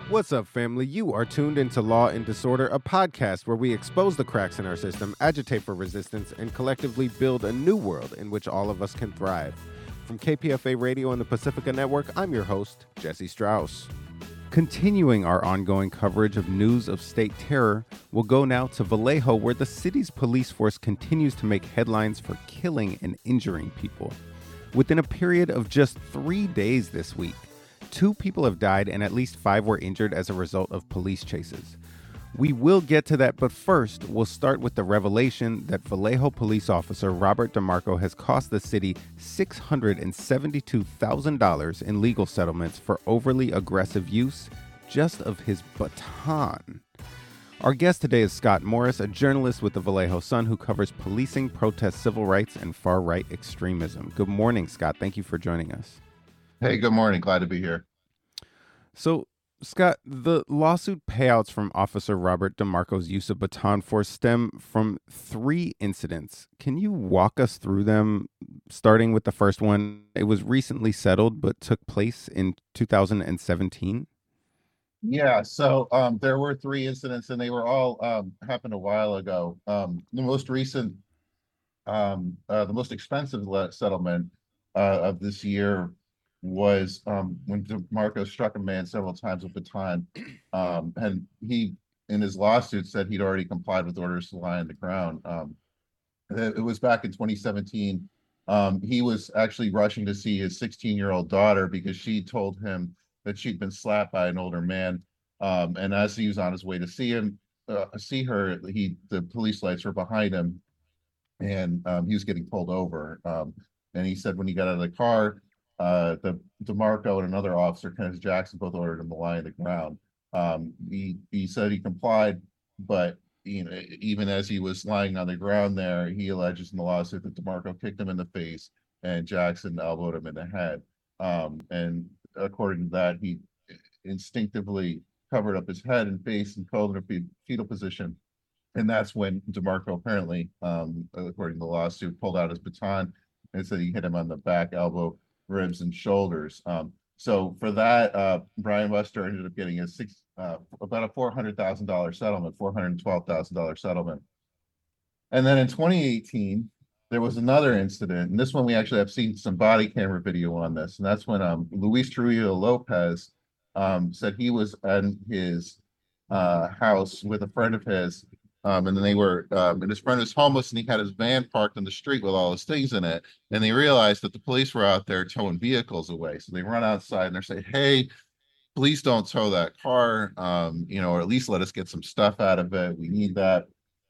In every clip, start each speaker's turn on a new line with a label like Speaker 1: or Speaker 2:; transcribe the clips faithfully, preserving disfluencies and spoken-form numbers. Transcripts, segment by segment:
Speaker 1: What's up, family? You are tuned into Law and Disorder, a podcast where we expose the cracks in our system, agitate for resistance, and collectively build a new world in which all of us can thrive. From K P F A Radio and the Pacifica Network, I'm your host, Jesse Strauss. Continuing our ongoing coverage of news of state terror, we'll go now to Vallejo, where the city's police force continues to make headlines for killing and injuring people. Within a period of just three days this week, two people have died and at least five were injured as a result of police chases. We will get to that, but first, we'll start with the revelation that Vallejo police officer Robert DeMarco has cost the city six hundred seventy-two thousand dollars in legal settlements for overly aggressive use just of his baton. Our guest today is Scott Morris, a journalist with the Vallejo Sun who covers policing, protest, civil rights, and far-right extremism. Good morning, Scott. Thank you for joining us.
Speaker 2: Hey, good morning. Glad to be here.
Speaker 1: So, Scott, the lawsuit payouts from Officer Robert DeMarco's use of baton force stem from three incidents. Can you walk us through them, starting with the first one? It was recently settled, but took place in two thousand seventeen.
Speaker 2: Yeah, so um, there were three incidents, and they were all um, happened a while ago. Um, the most recent, um, uh, the most expensive le- settlement uh, of this year was um, when DeMarco struck a man several times with a baton, um, and he, in his lawsuit, said he'd already complied with orders to lie on the ground. Um, it, it was back in twenty seventeen. Um, he was actually rushing to see his sixteen-year-old daughter because she told him that she'd been slapped by an older man. Um, and as he was on his way to see him, uh, see her, he the police lights were behind him, and um, he was getting pulled over. Um, and he said when he got out of the car, Uh, the DeMarco and another officer, Kenneth Jackson, both ordered him to lie on the ground. Um, he he said he complied, but you know, even as he was lying on the ground there, he alleges in the lawsuit that DeMarco kicked him in the face and Jackson elbowed him in the head. Um, and according to that, he instinctively covered up his head and face and crawled in a fetal position. And that's when DeMarco apparently, um, according to the lawsuit, pulled out his baton and said he hit him on the back, elbow, ribs, and shoulders. Um, so for that, uh, Brian Wester ended up getting a six, uh, about a four hundred thousand dollars settlement, four hundred twelve thousand dollars settlement. And then in twenty eighteen, there was another incident, and this one we actually have seen some body camera video on this, and that's when um, Luis Trujillo Lopez um, said he was in his uh, house with a friend of his. Um, and then they were, um, and his friend was homeless, and he had his van parked on the street with all his things in it. And they realized that the police were out there towing vehicles away. So they run outside and they're saying, "Hey, please don't tow that car, um, you know, or at least let us get some stuff out of it. We need that."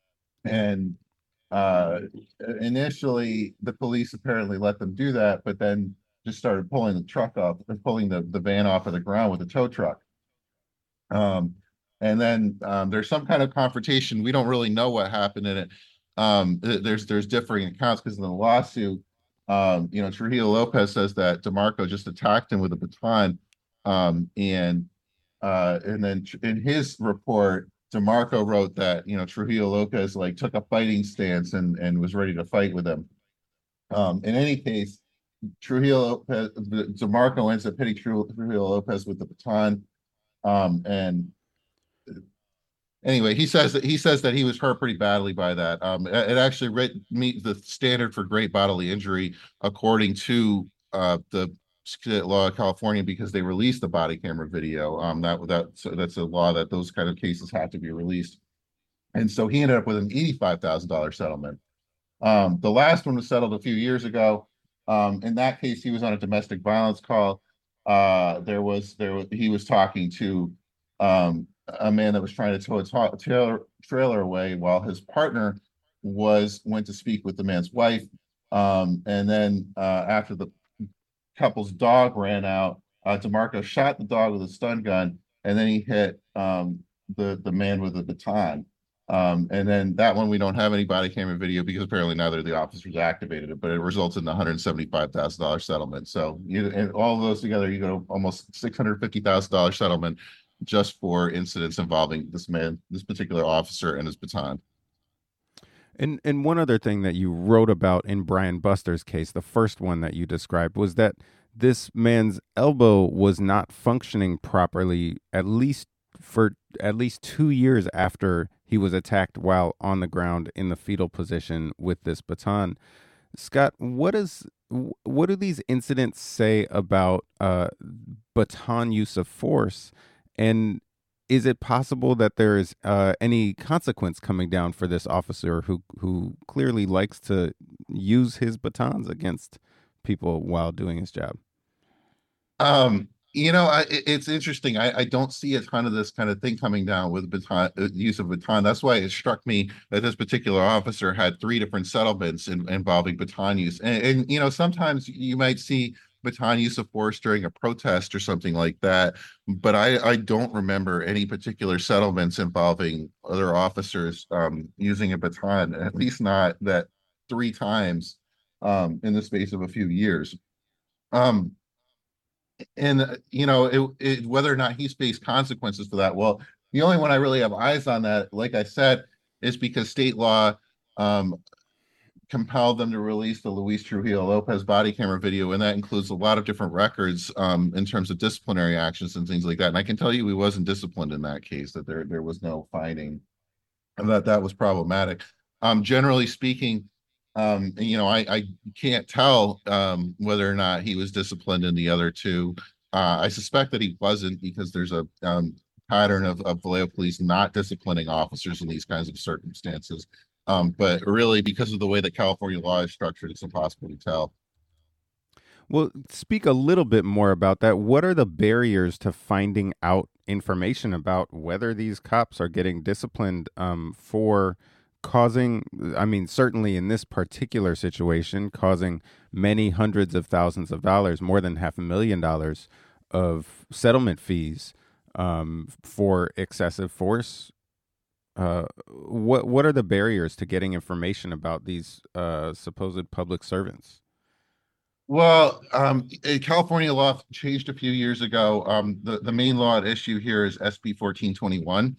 Speaker 2: And uh, initially, the police apparently let them do that, but then just started pulling the truck off, pulling the, the van off of the ground with a tow truck. Um, And then um, there's some kind of confrontation. We don't really know what happened in it. Um, there's there's differing accounts because in the lawsuit, um, you know, Trujillo Lopez says that DeMarco just attacked him with a baton, um, and uh, and then in his report, DeMarco wrote that you know Trujillo Lopez like took a fighting stance and and was ready to fight with him. Um, in any case, Trujillo Lopez, DeMarco ends up hitting Trujillo Lopez with the baton, um, and anyway, he says that he says that he was hurt pretty badly by that. Um, it, it actually re- meets the standard for great bodily injury according to uh, the law of California because they released the body camera video. Um, that that so that's a law that those kind of cases have to be released. And so he ended up with an eighty-five thousand dollars settlement. Um, the last one was settled a few years ago. Um, in that case, he was on a domestic violence call. Uh, there was there was, he was talking to um, a man that was trying to tow a ta- trailer, trailer away while his partner was went to speak with the man's wife. Um, and then uh, after the couple's dog ran out, uh, DeMarco shot the dog with a stun gun, and then he hit um, the, the man with a baton. Um, and then that one, we don't have any body camera video because apparently neither of the officers activated it, but it results in a one hundred seventy-five thousand dollars settlement. So you and all of those together, you go almost six hundred fifty thousand dollars settlement just for incidents involving this man, this particular officer and his baton.
Speaker 1: And and one other thing that you wrote about in Brian Buster's case, the first one that you described, was that this man's elbow was not functioning properly at least for at least two years after he was attacked while on the ground in the fetal position with this baton. Scott, what is what do these incidents say about uh, baton use of force, and is it possible that there is uh, any consequence coming down for this officer who who clearly likes to use his batons against people while doing his job?
Speaker 2: Um, you know, I, it- it's interesting. I, I don't see a ton of this kind of thing coming down with baton uh, use of baton. That's why it struck me that this particular officer had three different settlements in, involving baton use. And, and you know, sometimes you might see baton use of force during a protest or something like that, but I I don't remember any particular settlements involving other officers um, using a baton. At least not that three times um, in the space of a few years. Um, and uh, you know it, it, whether or not he's faced consequences for that, well, the only one I really have eyes on that, like I said, is because state law um compelled them to release the Luis Trujillo Lopez body camera video, and that includes a lot of different records um in terms of disciplinary actions and things like that. And I can tell you he wasn't disciplined in that case, that there there was no finding, and that that was problematic. Um, generally speaking, um, you know, I, I can't tell um, whether or not he was disciplined in the other two. Uh, I suspect that he wasn't, because there's a um, pattern of, of Vallejo police not disciplining officers in these kinds of circumstances. Um, but really, because of the way that California law is structured, it's impossible to tell.
Speaker 1: Well, speak a little bit more about that. What are the barriers to finding out information about whether these cops are getting disciplined um, for causing, I mean, certainly in this particular situation, causing many hundreds of thousands of dollars, more than half a million dollars of settlement fees um, for excessive force? Uh, what what are the barriers to getting information about these uh, supposed public servants?
Speaker 2: Well, um, eh, California law changed a few years ago. Um, the, the main law at issue here is S B fourteen twenty-one.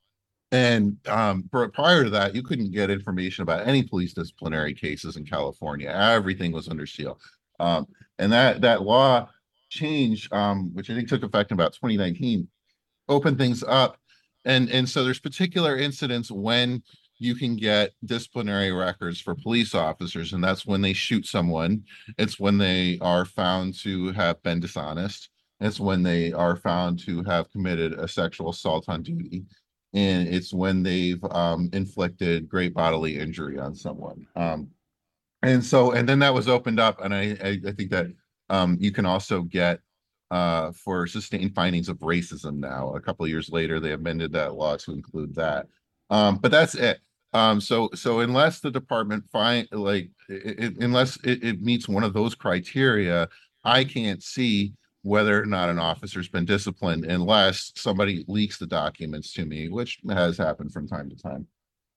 Speaker 2: And um, for, prior to that, you couldn't get information about any police disciplinary cases in California. Everything was under seal. Um, and that that law change, um, which I think took effect in about twenty nineteen, opened things up. And and so there's particular incidents when you can get disciplinary records for police officers, and that's when they shoot someone. It's when they are found to have been dishonest. It's when they are found to have committed a sexual assault on duty, and it's when they've um, inflicted great bodily injury on someone. Um, and so, and then that was opened up, and I, I, I think that um, you can also get uh, for sustained findings of racism now. A couple of years later, they amended that law to include that. Um, but that's it. Um, so, so unless the department find like, it, it, unless it, it meets one of those criteria, I can't see whether or not an officer's been disciplined unless somebody leaks the documents to me, which has happened from time to time.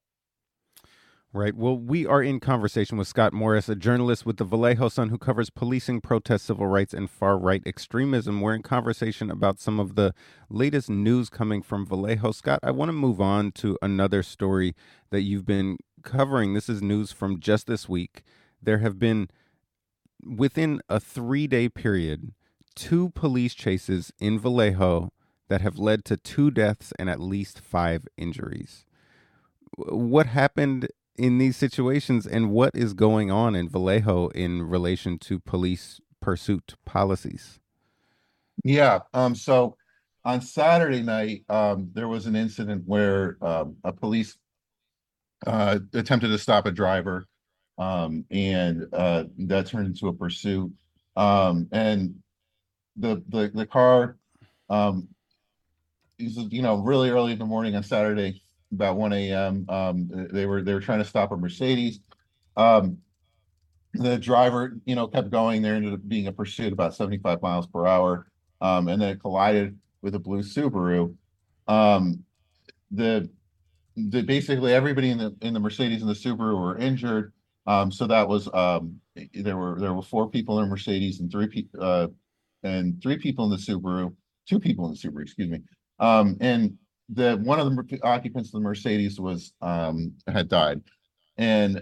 Speaker 1: Right. Well, we are in conversation with Scott Morris, a journalist with the Vallejo Sun who covers policing, protests, civil rights, and far right extremism. We're in conversation about some of the latest news coming from Vallejo. Scott, I want to move on to another story that you've been covering. This is news from just this week. There have been, within a three day period, two police chases in Vallejo that have led to two deaths and at least five injuries. What happened in these situations, and what is going on in Vallejo in relation to police pursuit policies?
Speaker 2: Yeah. Um, so on Saturday night, um, there was an incident where um, a police uh, attempted to stop a driver, um, and uh, that turned into a pursuit. Um, and the the the car, um, you know, really early in the morning on Saturday, about one a m. Um, they were they were trying to stop a Mercedes. Um, the driver, you know, kept going. There ended up being a pursuit about seventy-five miles per hour, um, and then it collided with a blue Subaru. Um, the the basically everybody in the in the Mercedes and the Subaru were injured. Um, so that was um, there were there were four people in the Mercedes and three people uh, and three people in the Subaru, two people in the Subaru, excuse me. Um, and the one of the occupants of the Mercedes was um, had died, and uh,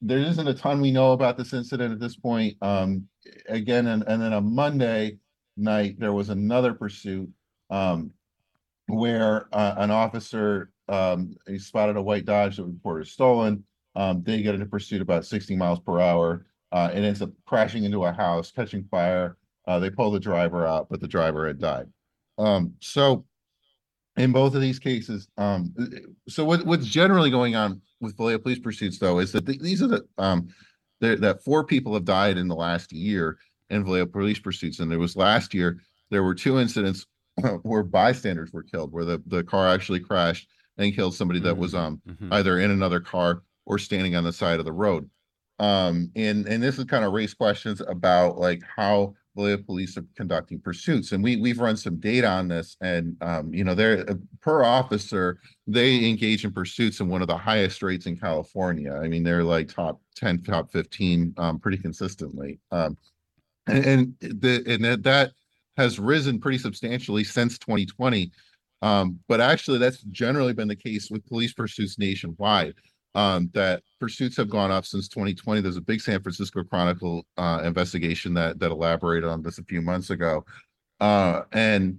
Speaker 2: there isn't a ton we know about this incident at this point. Um, again, and, and then on Monday night, there was another pursuit um, where uh, an officer um, he spotted a white Dodge that was reported stolen. Um, they get into pursuit about sixty miles per hour. Uh, it ends up crashing into a house, catching fire. Uh, they pull the driver out, but the driver had died. Um, so in both of these cases, um, so what, what's generally going on with Vallejo police pursuits, though, is that th these are the um, that four people have died in the last year in Vallejo police pursuits, and there was last year there were two incidents where bystanders were killed, where the the car actually crashed and killed somebody that was um
Speaker 1: mm-hmm.
Speaker 2: either in another car or standing on the side of the road. Um, and and this is kind of raised questions about like how Vallejo police are conducting pursuits, and we we've run some data on this, and um, you know, they're per officer they engage in pursuits in one of the highest rates in California. I mean, they're like top ten, top fifteen, um, pretty consistently, um, and, and the and that that has risen pretty substantially since twenty twenty. Um, but actually, that's generally been the case with police pursuits nationwide. Um, that pursuits have gone up since twenty twenty. There's a big San Francisco Chronicle uh, investigation that that elaborated on this a few months ago, uh, and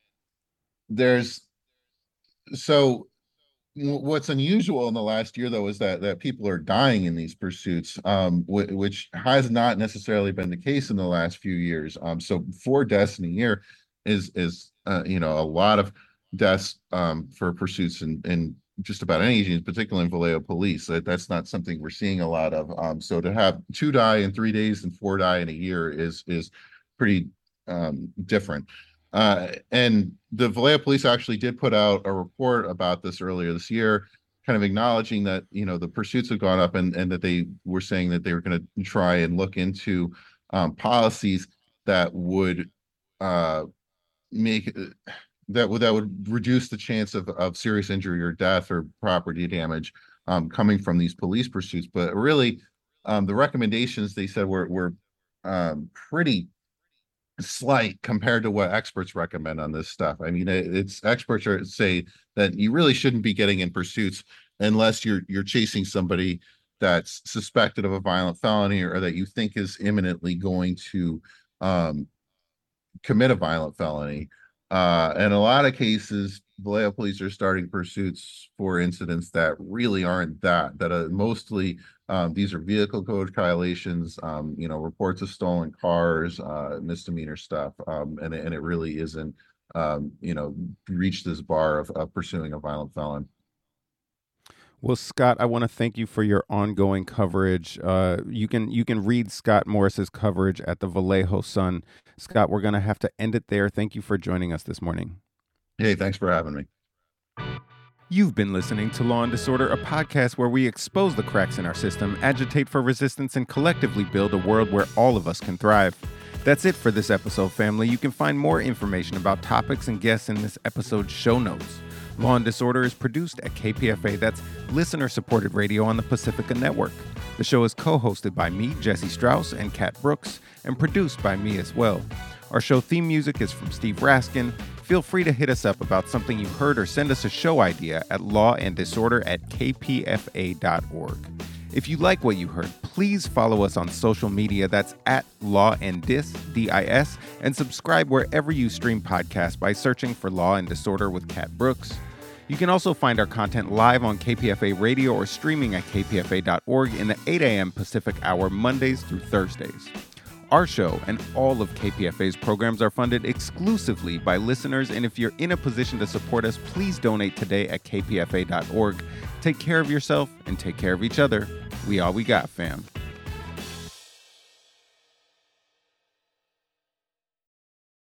Speaker 2: there's so what's unusual in the last year, though, is that that people are dying in these pursuits, um, w- which has not necessarily been the case in the last few years. Um, so four deaths in a year is is uh, you know, a lot of deaths um, for pursuits in in just about any agency, particularly in Vallejo police. That, that's not something we're seeing a lot of. Um, so to have two die in three days and four die in a year is is pretty um, different. Uh, and the Vallejo police actually did put out a report about this earlier this year, kind of acknowledging that, you know, the pursuits have gone up, and, and that they were saying that they were going to try and look into um, policies that would uh, make that would that would reduce the chance of, of serious injury or death or property damage um, coming from these police pursuits. But really, um, the recommendations, they said, were were um, pretty slight compared to what experts recommend on this stuff. I mean, it, it's experts are say that you really shouldn't be getting in pursuits unless you're you're chasing somebody that's suspected of a violent felony, or, or that you think is imminently going to um, commit a violent felony. Uh, in a lot of cases, Vallejo police are starting pursuits for incidents that really aren't that, that are mostly, um, these are vehicle code violations, um, you know, reports of stolen cars, uh, misdemeanor stuff. Um, and, and it really isn't, um, you know, reached this bar of, of pursuing a violent felon.
Speaker 1: Well, Scott, I want to thank you for your ongoing coverage. Uh, you can you can read Scott Morris's coverage at the Vallejo Sun. Scott, we're going to have to end it there. Thank you for joining us this morning.
Speaker 2: Hey, thanks for having me.
Speaker 1: You've been listening to Law and Disorder, a podcast where we expose the cracks in our system, agitate for resistance, and collectively build a world where all of us can thrive. That's it for this episode, family. You can find more information about topics and guests in this episode's show notes. Law and Disorder is produced at K P F A, that's listener-supported radio on the Pacifica Network. The show is co-hosted by me, Jesse Strauss, and Kat Brooks, and produced by me as well. Our show theme music is from Steve Raskin. Feel free to hit us up about something you heard or send us a show idea at lawanddisorder at k p f a dot org. If you like what you heard, please follow us on social media. That's at Law and Dis, D I S, and subscribe wherever you stream podcasts by searching for Law and Disorder with Kat Brooks. You can also find our content live on K P F A Radio or streaming at k p f a dot org in the eight a.m. Pacific hour, Mondays through Thursdays. Our show and all of K P F A's programs are funded exclusively by listeners, and if you're in a position to support us, please donate today at k p f a dot org. Take care of yourself and take care of each other. We all we got, fam.